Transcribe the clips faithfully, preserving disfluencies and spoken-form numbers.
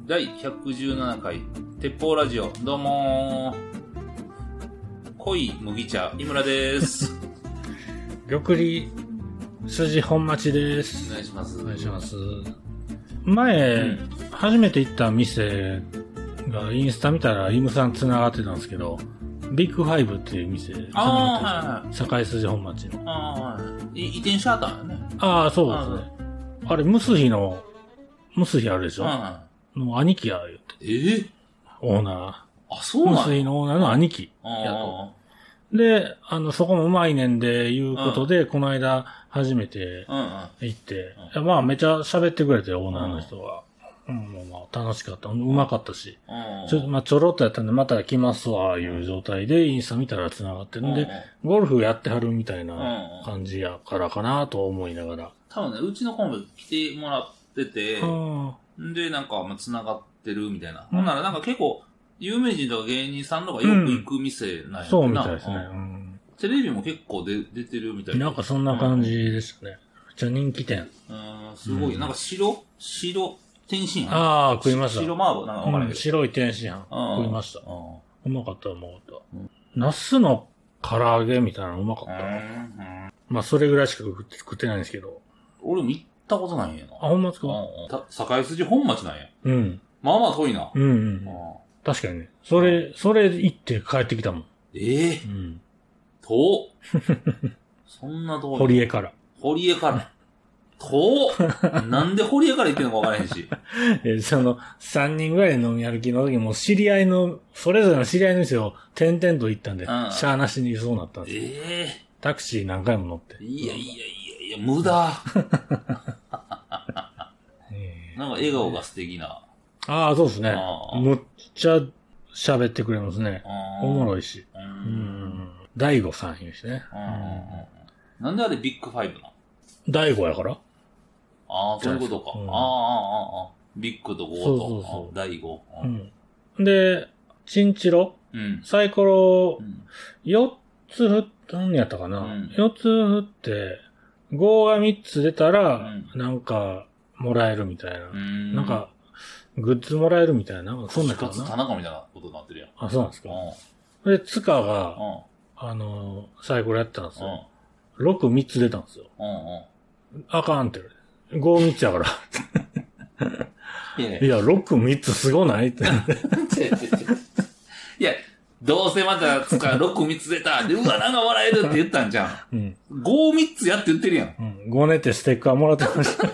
だいひゃくじゅうななかい鉄砲ラジオ、どうもー濃い麦茶井村です。 玉里筋本町です。 お願いします。 お願いします。前、うん、初めて行った店がインスタ見たらイムさん繋がってたんですけど、ビッグファイブっていう店繋がってた、はいはい、堺筋本町の。 ああ、移転しちゃったんだよね。 ああ、そうですね。あ, あれ、ムスヒの、ムスヒあるでしょ、うん、の兄貴や言って。 えー、 オーナー。 あ、そうなんムスヒのオーナーの兄貴やと。で、あの、そこもうまいねんで、いうことで、うん、この間、初めて行って、うんうん、まあ、めちゃ喋ってくれて、オーナーの人が。うん、うん、まあ、楽しかった。うまかったし。うん、ちょ、まあ、ちょろっとやったんで、また来ますわ、いう状態で、インスタ見たら繋がってるんで、うん、ゴルフやってはるみたいな感じやからかなと思いながら。 多分ね、うちのコンビ来てもらってて、うん、で、なんか、まあ、繋がってるみたいな。ほんなら、なんか結構、有名人とか芸人さんとかよく行く店なんやな、うん、 そうみたいですね、うん。 テレビも結構で出てるみたいな。 なんかそんな感じですね。めっちゃ人気店。 うん、すごい。うん、なんか白白天津飯。 ああ、食いました。 白麻婆なんかわからんけど、 うん。白い天津飯。食いました。うまかった、うまかった。うん、ナスの唐揚げみたいなのうまかった。うんうん、まあ、それぐらいしか食って食ってないんですけど。 俺も行ったことないんやな。 あ、ほんまですか？ 堺筋本町なんや。 うん。 まあまあ遠いな。 うんうん。確かにね。それ、それ行って帰ってきたもん。 ええー、うん。遠そんな遠い。 堀江から。 堀江から。遠なんで堀江から行ってんのか分からへんし。 え、その、三人ぐらいの飲み歩きの時も、知り合いの、それぞれの知り合いの店を点々と行ったんで、うん、しゃーなしにそうなったんですよ。ええー。タクシー何回も乗って。 いやいやいやいや、無駄。なんか笑顔が素敵な。 ああ、そうですね。むっちゃ喋ってくれますね。おもろいし。うん。大悟さん言うしね。 うん。なんであれビッグファイブなの？ 大悟やから？ ああ、そういうことか。うん、ああ、ああ、ああ。ビッグとゴーと。そうそうそう。大悟。 うん。で、チンチロ？うん。サイコロ、よっつ振ったんやったかな？うん。よっつ振って、ごがみっつ出たら、なんか、もらえるみたいな。うん。なんか、グッズもらえるみたいな。なんかそんなやつかな。 一つ田中みたいなことになってるやん。 あ、そうなんですか。うん。で、ツカが、うん、あの、サイコロやってたんですよ。うん、ろくみっつ出たんですよ。うんうん、あかんって。ごみっつやから。いや、いや、ろくみっつすごないって。 いや、どうせまたツカろくみっつ出た。で、うわ、なんかもらえるって言ったんじゃん。うん。ごみっつやって言ってるやん。 うん。ごねってステッカーもらってました。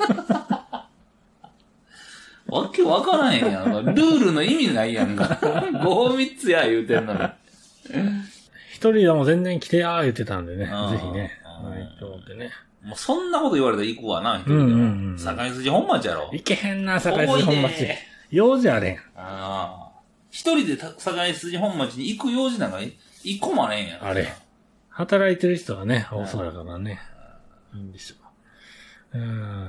わけわからへんやん。ルールの意味ないやんか。ごみっつや言うてんのに。 一人でも全然来てやー言ってたんでね。ぜひね。はい、と思ってね。 もうそんなこと言われたら行くわな、一人でも。うんうんうん、堺筋本町やろ。 行けへんな、堺筋本町。用事あれん。 ああ。一人で堺筋本町に行く用事なんか一個もあれんやん。 あれ。働いてる人はね、多そうやからね。いいんでしょう。うん、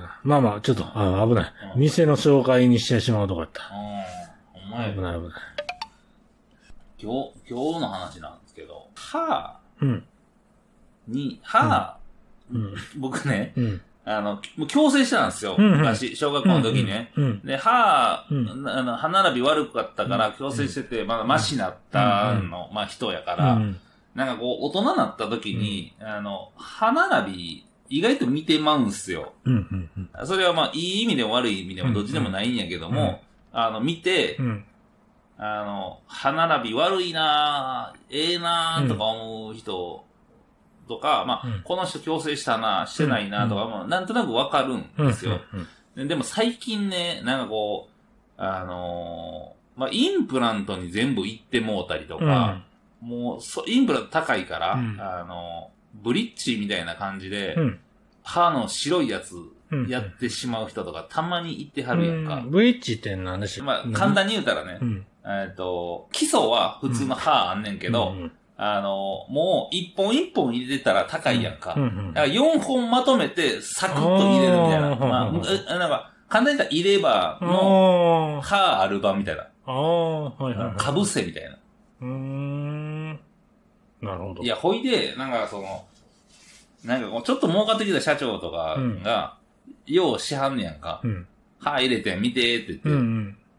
まあまあ、ちょっと、あ危ない、うん。店の紹介にしてしまうとこやった。 うん、お前。 危ない危ない。 今日、今日の話なんですけど、歯に、歯、うん、僕ね、うん、あの、矯正したんですよ。うんうん、昔、小学校の時ね。うんうん、で、歯、うん、あの歯並び悪かったから矯正してて、まだマシになったの、まあ人やから、うん、なんかこう、大人になった時に、あの、歯並び、意外と見てまうんすよ。うんうんうん、それはまあ、いい意味でも悪い意味でもどっちでもないんやけども、うんうん、あの、見て、うん、あの、歯並び悪いなぁ、ええなぁとか思う人とか、まあ、うん、この人矯正したなぁ、してないなぁとか、まあ、なんとなくわかるんですよ、うんうんうん。でも最近ね、なんかこう、あのー、まあ、インプラントに全部行ってもうたりとか、うん、もうそ、インプラント高いから、うん、あのー、ブリッジみたいな感じで、うん、歯の白いやつやってしまう人とかたまにいてはるやんか。 うん、ブリッジって何でしょう？ まあ、簡単に言うたらね、うん、えっと、基礎は普通の歯あんねんけど、うん、あの、もう一本一本入れてたら高いやんか。うんうん、だからよんほんまとめてサクッと入れるみたいな。まあ、なんか、簡単に言ったら入れ歯の歯ある版みたいな。 ああ、はいはい、はい。 かぶせみたいな。 うーん。なるほど。 いや、ほいで、なんかその、なんかこう、ちょっと儲かってきた社長とかが、うん、ようしはんねやんか。うん、歯入れて見てって言って、うんうん、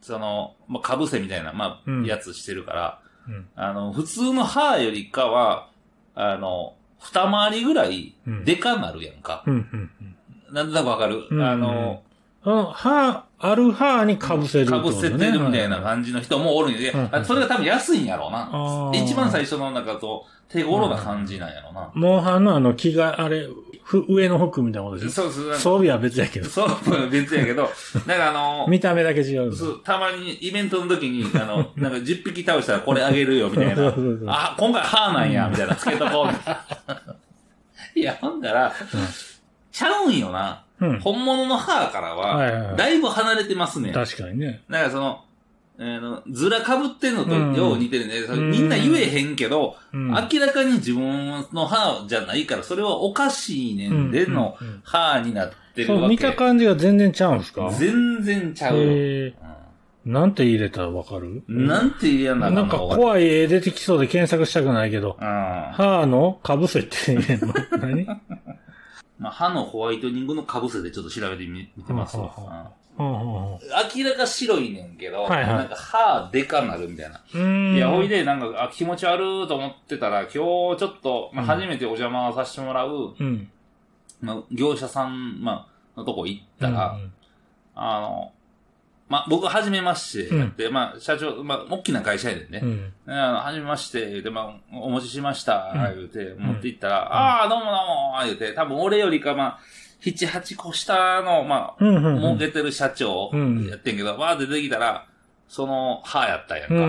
その、まあ、被せみたいな、まあ、うん、やつしてるから、うん、あの、普通の歯よりかは、あの、二回りぐらい、でかなるやんか。うんうんうん、なんとなくわかる、うんうん、あの、 歯、ある歯に被せる、 ね。被せてるみたいな感じの人もおるんで、うんうん、それが多分安いんやろうな。一番最初のなんかと、手頃な感じなんやろうな。 モンハンのあの木が、あれ、ふ、上の服みたいなことでしょ。そうそう。装備は別やけど。 装備は別やけど、なんかあの、 見た目だけ違う。 そう、たまにイベントの時に、あの、なんかじゅっぴき倒したらこれあげるよ、みたいな。そうそうそう、あ、今回歯なんや、みたいな、つけとこう、みたいな。いや、ほんだら、うん、ちゃうんよな。うん、本物の歯からは、だいぶ離れてますね。 確かにね。 だからその、えー、のずら被ってんのとよう似てるね、うん。みんな言えへんけど、うん、明らかに自分の歯じゃないから、それはおかしいねんでの歯になってるわけ。 そう、見た感じが全然ちゃうんすか？ 全然ちゃうよ。へうん、なんて入れたらわかる？ なんて入れななんか怖い絵出てきそうで検索したくないけど、うん、歯の被せって言えんの？何まあ、歯のホワイトニングの被せでちょっと調べてみてますわ。明らか白いねんけど、はいはい、なんか歯でかなるみたいな。いや、ほいで、なんか、あ、気持ち悪いと思ってたら、今日ちょっと、まあ、初めてお邪魔させてもらう、うん、まあ、業者さん、まあ、のとこ行ったら、うんうん、あの、まあ、僕、はじめましてやって、うん、まあ、社長、まあ、大きな会社やでね。うん、あの、はじめまして、で、まあ、お持ちしました、言うて、うん、持って行ったら、うん、ああ、どうもどうも、言うて、多分俺よりか、まあ、七八個下の、まあ、うんうんうん、儲けてる社長やってんけど、わ、うん、ーって出てきたら、その歯やったんやんか、うん。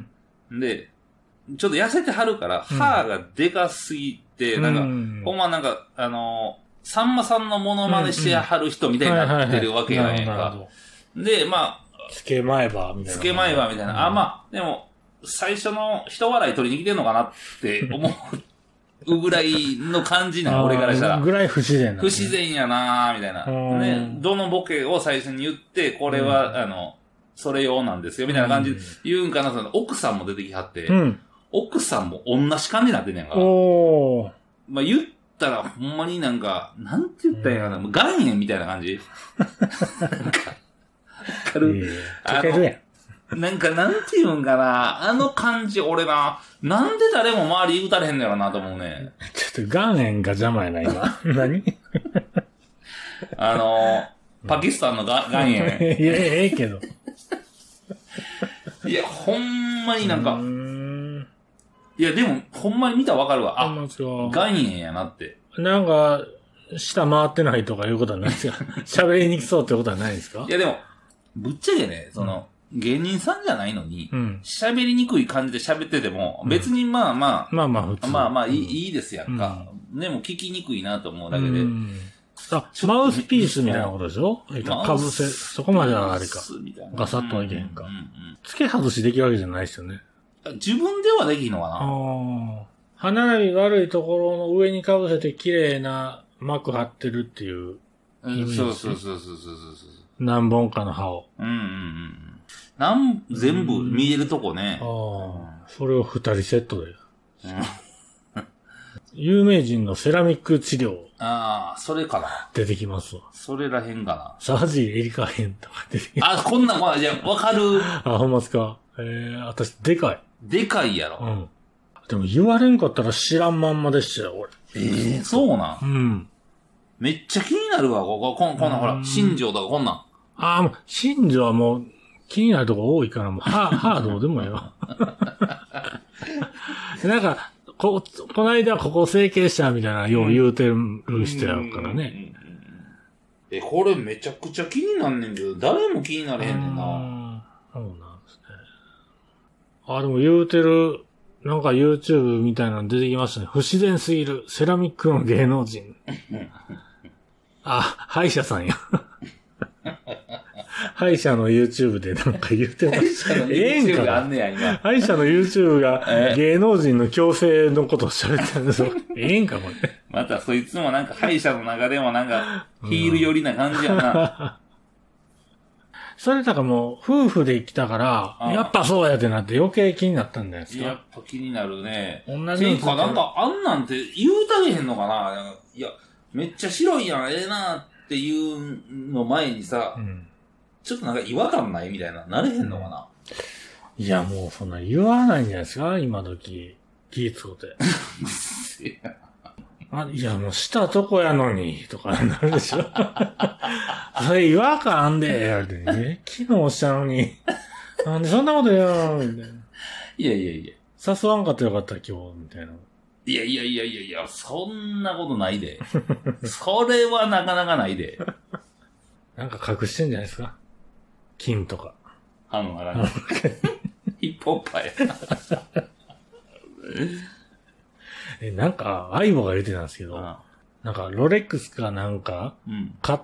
で、ちょっと痩せてはるから、歯がでかすぎて、うん、なんか、うん、ほんまなんか、あのー、さんまさんのモノマネしてはる人みたいになってるわけやんか。で、まあ、 つけまえば、みたいな。 つけまえば、みたいな。うん、あ、まあ、でも、最初の人笑い取りに来てんのかなって思う。ぐらいの感じな、俺からしたら。 ぐらい不自然な、 ね。不自然やなーみたいな。ね、どのボケを最初に言って、これは、うん、あの、それ用なんですよ、みたいな感じで言うんかな、その奥さんも出てきはって、うん、奥さんも同じ感じになってんねんから。おー。まあ、言ったら、ほんまになんか、なんて言ったらいいかな、岩塩みたいな感じなんか、軽い。 溶けるやん。 なんか、なんて言うんかな。あの感じ、俺な、なんで誰も周り言うたれへんのやろなと思うね。 ちょっと岩塩が邪魔やな、今。何あの、パキスタンのが岩塩。いや、 ええけど。 いや、ほんまになんか、んいや、でも、ほんまに見たらわかるわ。あ、岩塩やなって。 なんか、舌回ってないとかいうことはないですか？喋りにくそうってことはないですか？ いや、でも、ぶっちゃけね、その、うん、芸人さんじゃないのに、喋、うん、りにくい感じで喋ってても、うん、別にまあまあ、 まあまあ普通。 まあまあいい、うん、いいですやんか、うん。でも聞きにくいなと思うだけで。うん、 あ、マウスピースみたいなことでしょ？かぶせ、そこまではあれか。ガサッとはいけへんか。うんうんうん、付け外しできるわけじゃないですよね。 自分ではできんのかな？ あ歯並び悪いところの上にかぶせて綺麗な膜張ってるっていう、 うん。そうそうそうそうそうそう。 何本かの歯を。 うんうんうん。なん全部見えるとこね。 ああ、それを二人セットで。うん、有名人のセラミック治療。 ああ、それかな。 出てきますわ。 それらへんかな。 サージエリカ編とか出てきます。あ、こんなん、まあ、じゃわかる。 あ、ほんますか。ええー、私、でかい。 でかいやろ。うん。 でも言われんかったら知らんまんまでしたよ、俺。 ええー、そうなん。うん。めっちゃ気になるわ、ここ、こん、こんなんほら、新庄とかこんなん。 ああ、もう、新庄はもう、気になるとこ多いから、もう、は、はどうでもよ。なんか、こ、この間ここ整形したみたいな、よう言うてる人やからね。 え、これめちゃくちゃ気になんねんけど、誰も気になれへんねんな。 そうなんですね。あ、でも言うてる、なんか YouTube みたいなの出てきましたね。不自然すぎる、セラミックの芸能人。あ、歯医者さんや。歯医者の YouTube でなんか言ってます。 歯医者の YouTube があんねや、今。 歯医者の YouTube が芸能人の矯正のことを喋ってるんですよ。ええんか、これ。 またそいつもなんか歯医者の中でもなんかヒール寄りな感じやな。 それだからもう夫婦で来たから、やっぱそうやってなって余計気になったんじゃないですか。 やっぱ気になるね。同じのか、なんかあんなんて言うたげへんのかな。いや、めっちゃ白いやん、ええなっていうの前にさ、うん、 ちょっとなんか違和感ないみたいな、なれへんのかな。 いや、もうそんな言わないんじゃないですか今時。気使うて。あ、いや、もうしたとこやのに、とかなるでしょ。それ違和感あんで、やるてね。昨日したのに。なんでそんなこと言うのみたいな。 いやいやいや。 誘わんかったらよかった、今日、みたいな。 いやいやいやいやいや、そんなことないで。それはなかなかないで。 なんか隠してんじゃないですか金とか。 あの、あの、ヒップホッパーや。 え、なんか、相棒が言ってたんですけど、ああなんか、ロレックスかなんか、買って、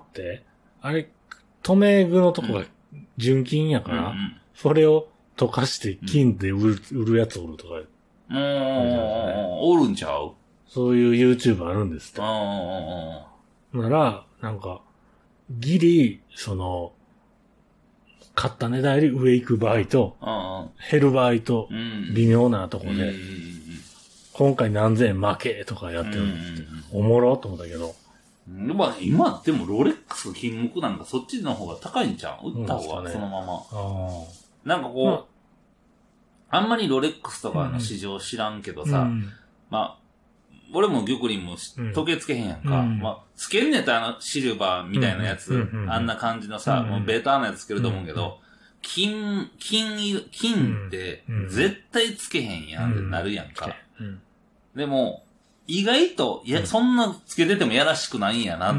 うん、あれ、留め具のとこが純金やから、うんうん、それを溶かして金で売る、うん、売るやつおるとか。 うん、おるんちゃう？ そういう YouTube あるんですって。なら、なんか、ギリ、その、買った値段より上行く場合と、減る場合と、微妙なところで、うん、今回何千円負けとかやってるんですって。おもろと思ったけど。 まあ、今、でもロレックスの品目なんかそっちの方が高いんちゃう？売った方が、ね、そのまま。あなんかこう、まあ、あんまりロレックスとかの市場知らんけどさ、うん、まあ、俺も玉林も時計つけへんやんか。うん、まあ、つけんねたあのシルバーみたいなやつ、うん、あんな感じのさ、うん、もうベーターなやつつけると思うけど、うん、金、金、金って絶対つけへんやんってなるやんか。うんうん、でも、意外と、いや、そんなつけててもやらしくないんやなって、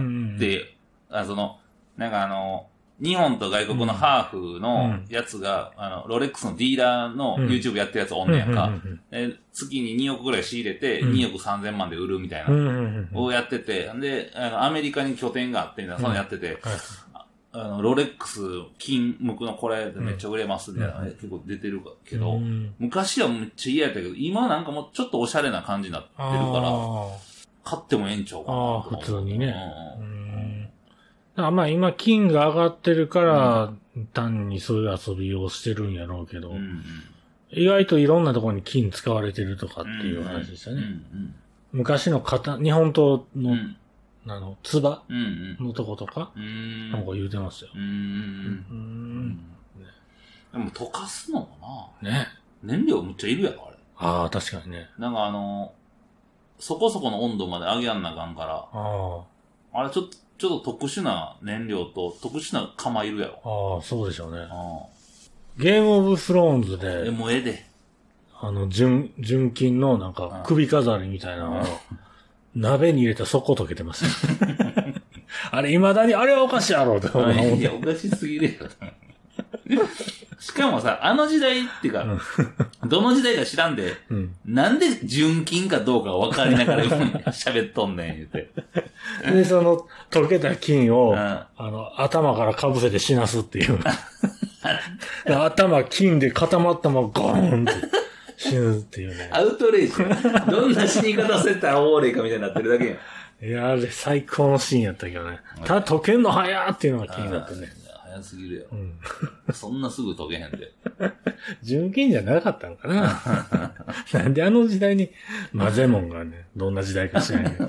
あその、なんかあの、日本と外国のハーフのやつが、うん、あの、ロレックスのディーラーの YouTube やってるやつおんねやんか。え月ににおくぐらい仕入れて、におくさんぜんまんで売るみたいな、をやってて、で、あの、アメリカに拠点があってみたいな、そのやってて、うんあの、ロレックス、金目のこれめっちゃ売れますみたいな、うん、結構出てるけど、うん、昔はめっちゃ嫌やったけど、今なんかもうちょっとおしゃれな感じになってるから、買ってもええんちゃうかな。 ああ、普通にね。うんあまあ今金が上がってるから、うん、単にそういう遊びをしてるんやろうけど、うんうん、意外といろんなところに金使われてるとかっていう話でしたね。うんうん、昔の型、日本刀の、うん、あの、つばのとことか、うん、なんか言うてますよ。うんうん、 ね、でも溶かすのもな、 ね、 燃料むっちゃいるやろ、あれ。 ああ、確かにね。 なんかあの、そこそこの温度まで上げやんなあかんから、あ, あれちょっと、ちょっと特殊な燃料と特殊な釜いるやろ。 ああ、そうでしょうね。あゲームオブスローンズで、 え、もうええで。 あの、純、純金のなんか首飾りみたいなのを、鍋に入れたらそこ溶けてます。あれ、未だに、あれはおかしいやろって思う。 いや、おかしすぎるよ。しかもさ、あの時代っていうか、どの時代か知らんで、うん、なんで純金かどうか分かりながら喋っとんねん、言うて。 で、その、溶けた金を、うん、あの、頭から被せて死なすっていう。頭金で固まったままゴーンって死ぬっていうね。 アウトレイジ。どんな死に方せたらおもれいかみたいになってるだけやん。 いや、あれ最高のシーンやったけどね。ただ溶けんの早ーっていうのが気になってね。 早すぎるよ。うん、そんなすぐ溶けへんで。 純金じゃなかったのかな。なんであの時代に、マゼモンがね、どんな時代か知らないけど。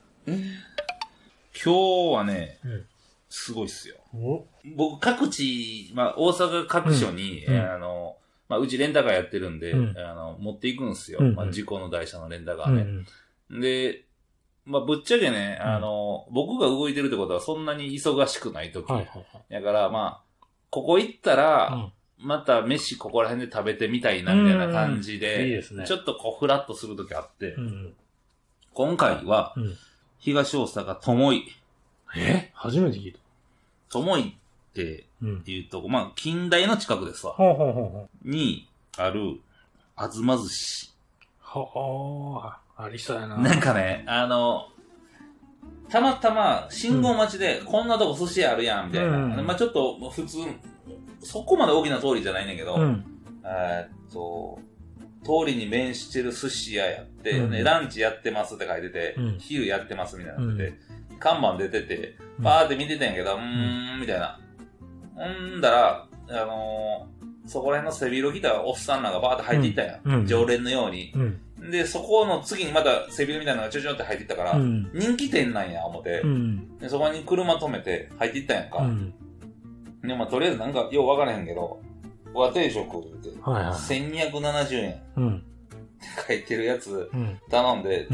今日はね、うん、すごいっすよ。僕、各地、まあ、大阪各所に、うん、あの、まあ、うちレンタカーやってるんで、うん、あの、持っていくんすよ。うん、まあ、事故の台車のレンタカーね。うん、で、まあ、ぶっちゃけね、あの、うん、僕が動いてるってことはそんなに忙しくない時。はいはいはい。だから、まあ、ここ行ったら、うん、また飯ここら辺で食べてみたいな、みたいな感じで、いいですね。ちょっとこう、フラッとする時あって、うん、今回は、うん、東大阪ともい。 え初めて聞いた。 ともいっていうとこ、うん、まあ、近代の近くですわ。ほうほうほうほうにある、あずま寿司。 はあ、ありそうやな。 なんかね、あの、たまたま信号待ちで、こんなとこ寿司あるやん、みたいな。うん、まあちょっと普通、そこまで大きな通りじゃないねんけど、うん、えっと、通りに面してる寿司屋やって、うんね、ランチやってますって書いてて、うん、昼やってますみたいになってて、うん、看板出てて、バーって見てたんやけど、うーん、みたいな。ほんだら、あのー、そこら辺の背広着たおっさんらがバーって入っていったんや。うん、常連のように。うんで、そこの次にまた背広みたいなのがちょちょって入っていったから、うん、人気店なんや、思って、うん、で。そこに車止めて入っていったんやんか。うん、 でもとりあえずなんかようわからへんけど、和定食って、はいはい、せんにひゃくななじゅうえんって書いてるやつ頼んで、うん、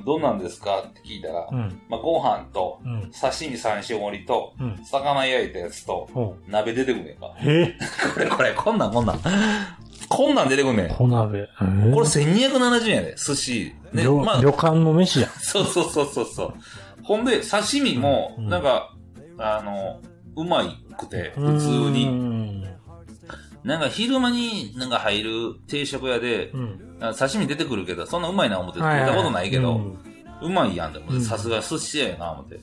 どんなんですかって聞いたら、うん、まあ、ご飯と、うん、刺身さんし盛りと、うん、魚焼いたやつと、うん、鍋出てくんねんか。 えこれこれ、こんなんこんなん。こんなん出てくんねん。 小鍋。 これせんにひゃくななじゅうえんやで、寿司。 ね、旅, まあ、旅館の飯やん。 そうそうそうそうそう。ほんで、刺身も、なんか、うん、あの、うまいくて、普通に。なんか昼間になんか入る定食屋で、うん、刺身出てくるけど、そんなうまいな思って食ったことないけど、はいはいうん、うまいやんって思って、さすが寿司屋やな思って。うん、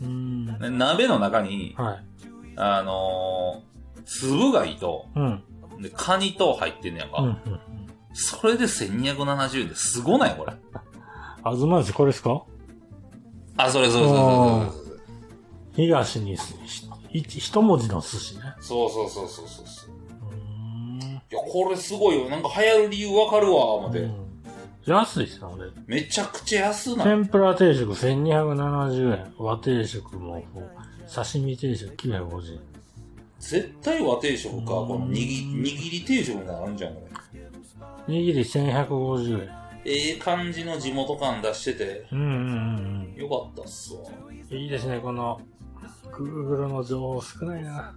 鍋の中に、はい、あのー、粒貝と、うん、でカニと入ってんねやんか、うんうん。それでせんにひゃくななじゅうえんですごないこれ。 あずま寿司これですか？ あ、それそれそれそれそれ。 東に一文字の寿司ね。 そうそうそうそうそう。いや、これすごいよ。なんか流行る理由わかるわ、思って。うん、 安いっすな、俺。 めちゃくちゃ安な。 天ぷら定食せんにひゃくななじゅうえん。和定食も、刺身定食きゅうひゃくごじゅうえん。 絶対和定食か。この握り、握り定食みたいなのあるんじゃん、これ。握りせんひゃくごじゅうえん。 ええ感じの地元感出してて。 うんうんうんうん。 よかったっすわ。 いいですね、この、Google の情報少ないな。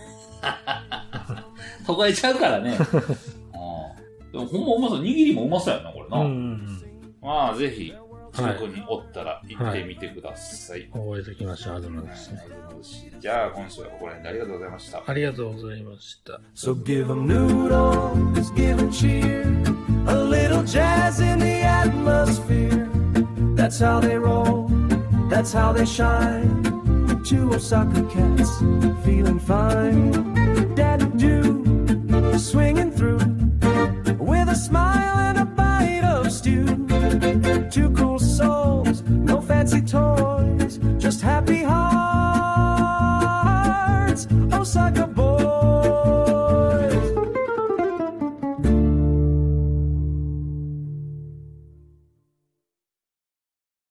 都会ちゃうからね。あでもほんまうまそう。握りもうまそうやな、これな。うんうんうん、まあ、ぜひ、近くにおったら行ってみてください。 はいはい、覚えておきましょう、あずま寿司ね。 じゃあ、今週はここら辺でありがとうございました。 ありがとうございました。 So give them noodles, give them cheer, a little jazz in the atmosphere. That's how they roll, that's how they shine.Two Osaka cats feeling fine. Dad do swinging through with a smile and a bite of stew. Two cool souls, no fancy toys, just happy hearts. Osaka boys.